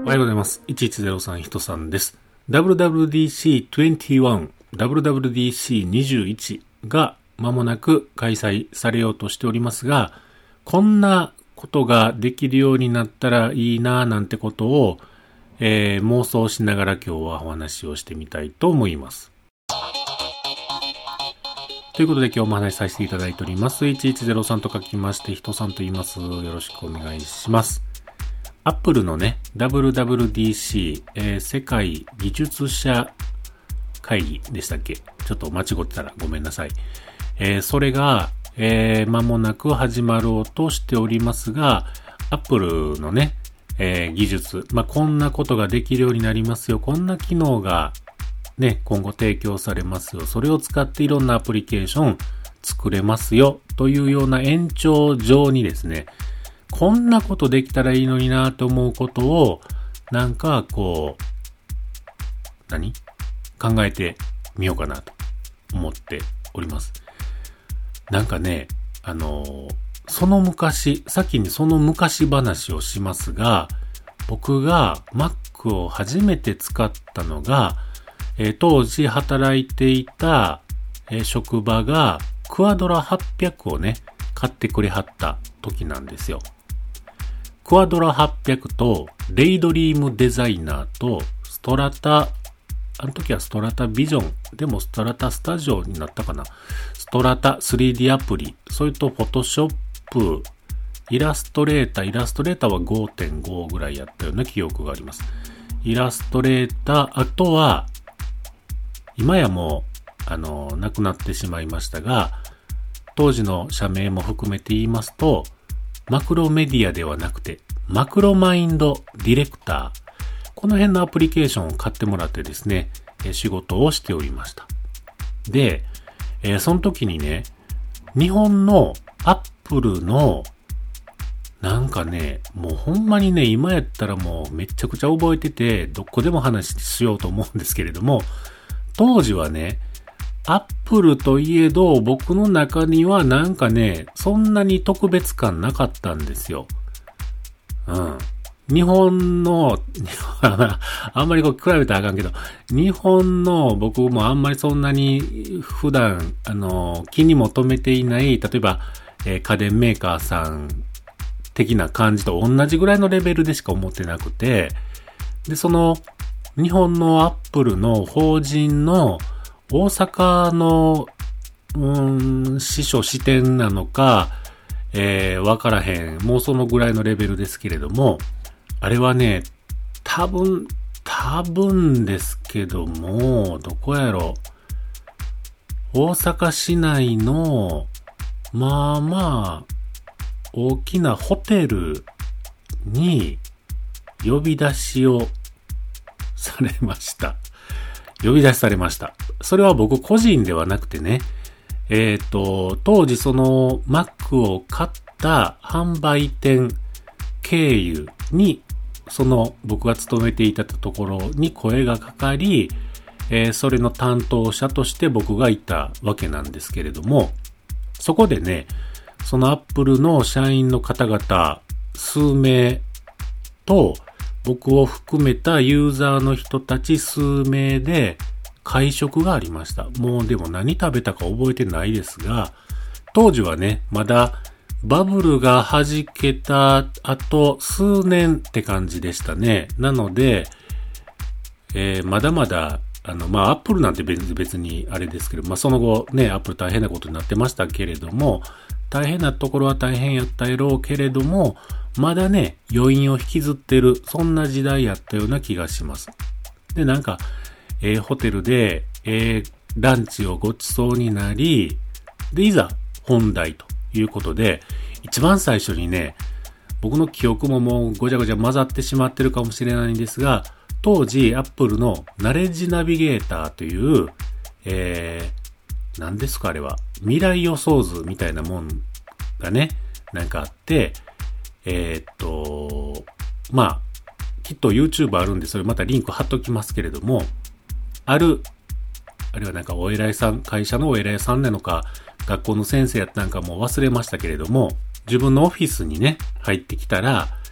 おはようございます。1103ひとさんです。WWDC21、WWDC21 が間もなく開催されようとしておりますが、こんなことができるようになったらいいななんてことを、妄想しながら今日はお話をしてみたいと思います。ということで今日もお話しさせていただいております。1103と書きましてひとさんと言います。よろしくお願いします。アップルのね、WWDC、世界技術者会議でしたっけ？ちょっと間違ってたらごめんなさい。それが、間もなく始まろうとしておりますが、アップルのね、技術、こんなことができるようになりますよ。こんな機能がね、今後提供されますよ。それを使っていろんなアプリケーション作れますよ。というような延長上にですね、こんなことできたらいいのになと思うことを、なんかこう、考えてみようかなと思っております。なんかね、先にその昔話をしますが、僕が Mac を初めて使ったのが、当時働いていた、職場がクアドラ800をね、買ってくれはった時なんですよ。クアドラ800とデイドリームデザイナーとストラタ、あの時はストラタビジョン、でもストラタスタジオになったかな。ストラタ 3D アプリ、それとフォトショップ、イラストレーターは 5.5 ぐらいやったような記憶があります。イラストレーター、あとは、今やもう、なくなってしまいましたが、当時の社名も含めて言いますと、マクロメディアではなくて、マクロマインドディレクター。この辺のアプリケーションを買ってもらってですね、仕事をしておりました。で、その時にね、日本のアップルの、なんかね、もうほんまにね、今やったらもうめちゃくちゃ覚えてて、どこでも話しようと思うんですけれども、当時はね、アップルといえど、僕の中にはなんかね、そんなに特別感なかったんですよ。日本の、あんまりこう比べたらあかんけど、日本の僕もあんまりそんなに普段、気にも留めていない、例えば、家電メーカーさん的な感じと同じぐらいのレベルでしか思ってなくて、で、その、日本のアップルの法人の大阪の、支店なのか、わからへん。もうそのぐらいのレベルですけれども、あれはね、多分ですけども、どこやろ。大阪市内の、大きなホテルに呼び出しされました。それは僕個人ではなくてね、当時その Mac を買った販売店経由に、その僕が勤めていたところに声がかかり、それの担当者として僕がいたわけなんですけれども、そこでね、その Apple の社員の方々数名と、僕を含めたユーザーの人たち数名で会食がありました。もうでも何食べたか覚えてないですが、当時はね、まだバブルが弾けた後数年って感じでしたね。なので、まだまだ、アップルなんて別にあれですけど、その後ね、アップル大変なことになってましたけれども、大変なところは大変やったやろうけれども、まだね、余韻を引きずってる、そんな時代やったような気がします。で、なんか、ホテルで、ランチをごちそうになり、で、いざ本題ということで、一番最初にね、僕の記憶ももうごちゃごちゃ混ざってしまってるかもしれないんですが、当時、アップルのナレッジナビゲーターという、何ですかあれは、未来予想図みたいなもんがね、なんかあって、きっと YouTube あるんで、それまたリンク貼っときますけれども、あれはなんかお偉いさん、会社のお偉いさんなのか、学校の先生やったんかもう忘れましたけれども、自分のオフィスにね、入ってきたら、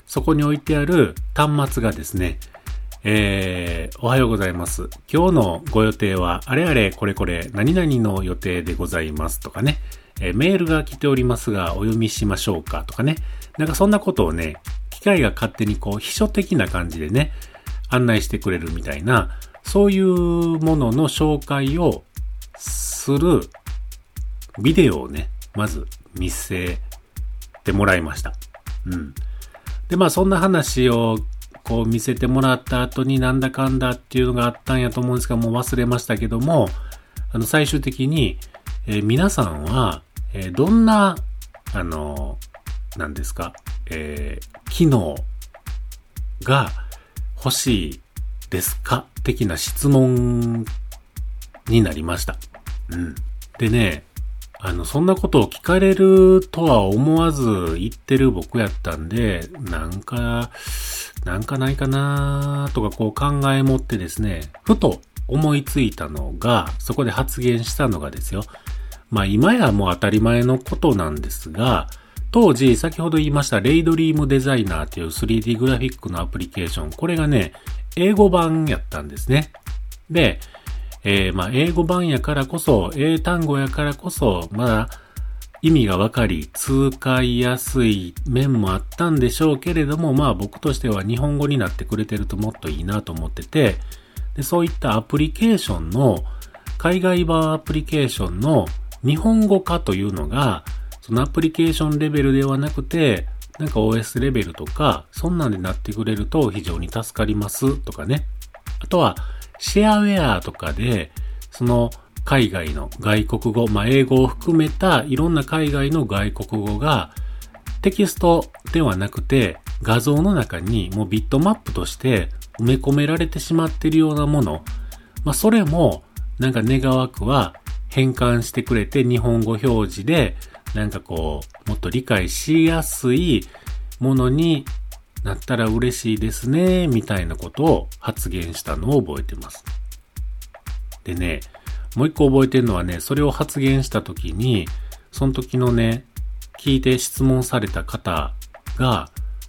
そこに置いてある端末がですね、おはようございます。今日のご予定は、あれあれこれこれ何々の予定でございますとかね、メールが来ておりますがお読みしましょうかとかね、なんかそんなことをね、機械が勝手にこう秘書的な感じでね、案内してくれるみたいな、そういうものの紹介をするビデオをね、まず見せてもらいました。で、まあそんな話をこう見せてもらった後になんだかんだっていうのがあったんやと思うんですが、もう忘れましたけども、最終的に、皆さんは、どんな、何ですか、機能が欲しいですか的な質問になりました。でね、そんなことを聞かれるとは思わず言ってる僕やったんで、なんかないかなとかこう考え持ってですね、ふと思いついたのが、そこで発言したのがですよ。まあ今やもう当たり前のことなんですが、当時先ほど言いましたレイドリームデザイナーという 3D グラフィックのアプリケーション、これがね、英語版やったんですね。で、まあ英語版やからこそ、英単語やからこそ、まだ意味がわかり、使いやすい面もあったんでしょうけれども、まあ僕としては日本語になってくれてるともっといいなと思ってて、で、そういったアプリケーションの、海外版アプリケーションの日本語化というのが、そのアプリケーションレベルではなくて、なんか OS レベルとか、そんなんでなってくれると非常に助かりますとかね。あとは、シェアウェアとかで、その海外の外国語、まあ英語を含めたいろんな海外の外国語がテキストではなくて画像の中にもうビットマップとして埋め込められてしまっているようなもの、まあそれもなんか願わくは変換してくれて日本語表示でなんかこうもっと理解しやすいものになったら嬉しいですねみたいなことを発言したのを覚えてます。でね、もう一個覚えてるのはね、それを発言したときに、その時のね、聞いて質問された方が、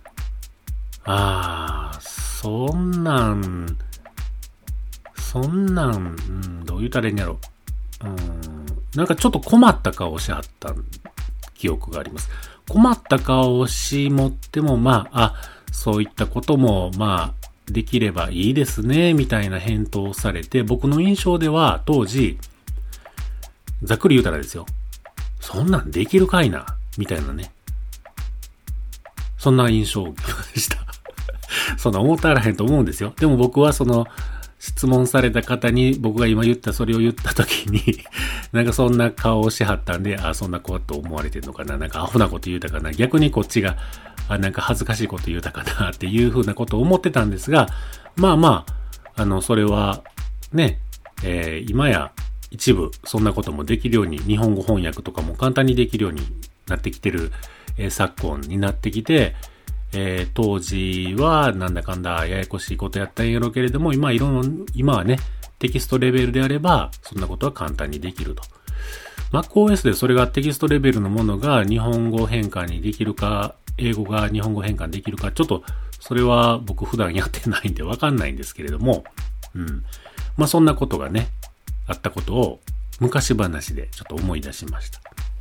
そんなん、どう言ったらいいんやろ。なんかちょっと困った顔をしはった記憶があります。困った顔をしもっても、まあ、そういったことも、まあ、できればいいですね、みたいな返答をされて、僕の印象では当時、ざっくり言うたらですよ。そんなんできるかいな、みたいなね。そんな印象を受けました。そんな思ったらへんと思うんですよ。でも僕はその、質問された方に僕が今言ったそれを言った時になんかそんな顔をしはったんで、そんな子と思われてるのかな、なんかアホなこと言うたかな、逆にこっちがなんか恥ずかしいこと言うたかなっていうふうなことを思ってたんですが、まあまあそれはね、今や一部そんなこともできるように、日本語翻訳とかも簡単にできるようになってきてる、昨今になってきて、当時はなんだかんだややこしいことやったんやろうけれども、今はね、テキストレベルであれば、そんなことは簡単にできると。MacOS でそれがテキストレベルのものが日本語変換にできるか、英語が日本語変換できるか、ちょっと、それは僕普段やってないんでわかんないんですけれども、そんなことがね、あったことを昔話でちょっと思い出しました。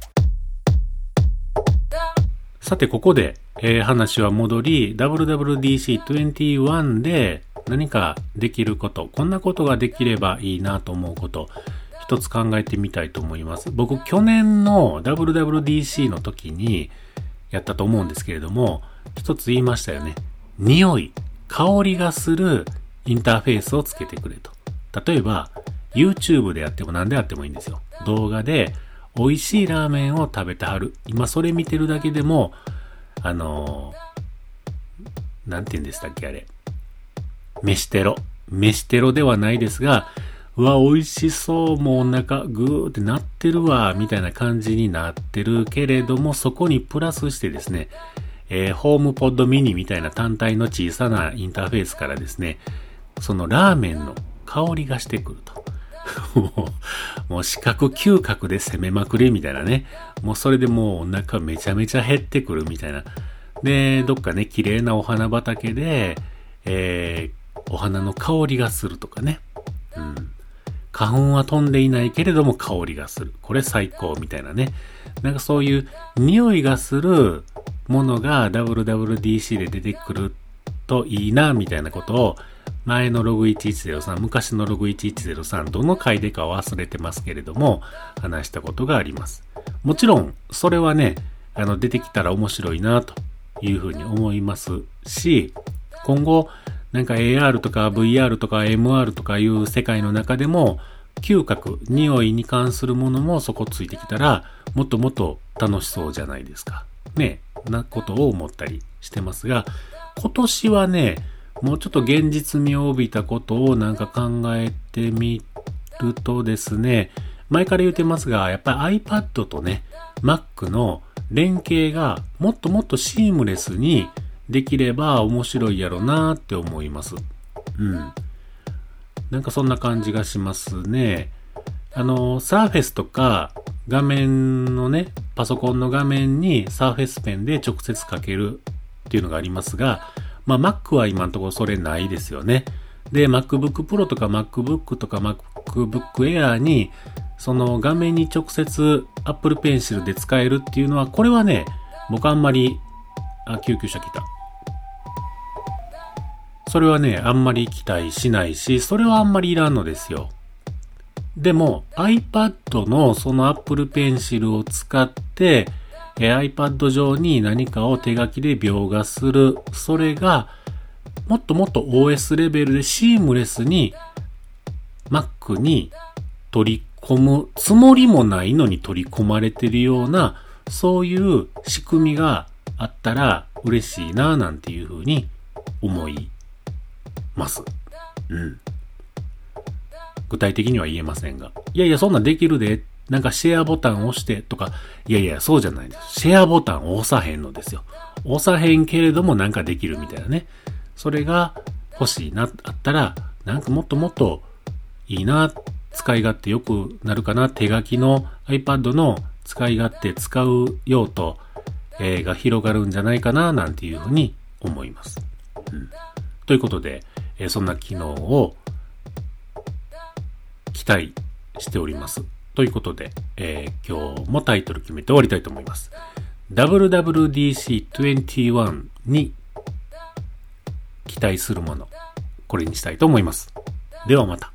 さてここで、話は戻り WWDC21 で何かできること、こんなことができればいいなと思うこと一つ考えてみたいと思います。僕去年の WWDC の時にやったと思うんですけれども、一つ言いましたよね。匂い、香りがするインターフェースをつけてくれと。例えば YouTube でやっても何でやってもいいんですよ。動画で美味しいラーメンを食べてはる。今それ見てるだけでも、なんて言うんでしたっけあれ。飯テロではないですが、うわ、美味しそう、もうお腹グーってなってるわ、みたいな感じになってるけれども、そこにプラスしてですね、ホームポッドミニみたいな単体の小さなインターフェースからですね、そのラーメンの香りがしてくると。もう視覚嗅覚で攻めまくりみたいなね。もうそれでもうお腹めちゃめちゃ減ってくるみたいな。 で、どっかね、綺麗なお花畑で、お花の香りがするとかね。うん。花粉は飛んでいないけれども香りがする。これ最高みたいなね。なんかそういう匂いがするものが WWDC で出てくるといいな、みたいなことを前のログ1103、昔のログ1103、どの回でか忘れてますけれども、話したことがあります。もちろん、それはね、出てきたら面白いな、というふうに思いますし、今後、なんか AR とか VR とか MR とかいう世界の中でも、嗅覚、匂いに関するものもそこついてきたら、もっともっと楽しそうじゃないですか。ね、なことを思ったりしてますが、今年はね、もうちょっと現実味を帯びたことをなんか考えてみるとですね、前から言ってますが、やっぱり iPad とね、Mac の連携がもっともっとシームレスにできれば面白いやろなって思います。うん。なんかそんな感じがしますね。Surface とか画面のね、パソコンの画面に Surface ペンで直接書けるっていうのがありますが、まあ Mac は今のところそれないですよね。で、MacBook Pro とか MacBook とか MacBook Air にその画面に直接 Apple Pencil で使えるっていうのは、これはね、僕あんまり、救急車来た。それはね、あんまり期待しないし、それはあんまりいらんのですよ。でも iPad のその Apple Pencil を使って、iPad 上に何かを手書きで描画する。それがもっともっと OS レベルでシームレスに Mac に取り込むつもりもないのに取り込まれてるような、そういう仕組みがあったら嬉しいななんていうふうに思います。うん。具体的には言えませんが。いやいや、そんなんできるで。なんかシェアボタンを押してとか。いやいや、そうじゃないです。シェアボタンを押さへんのですよ。押さへんけれどもなんかできるみたいなね。それが欲しいな、あったら、なんかもっともっといいな、使い勝手良くなるかな。手書きの iPad の使い勝手、使う用途、が広がるんじゃないかな、なんていうふうに思います。うん、ということで、そんな機能を期待しております。ということで、今日もタイトル決めて終わりたいと思います。WWDC21 に期待するもの、これにしたいと思います。ではまた。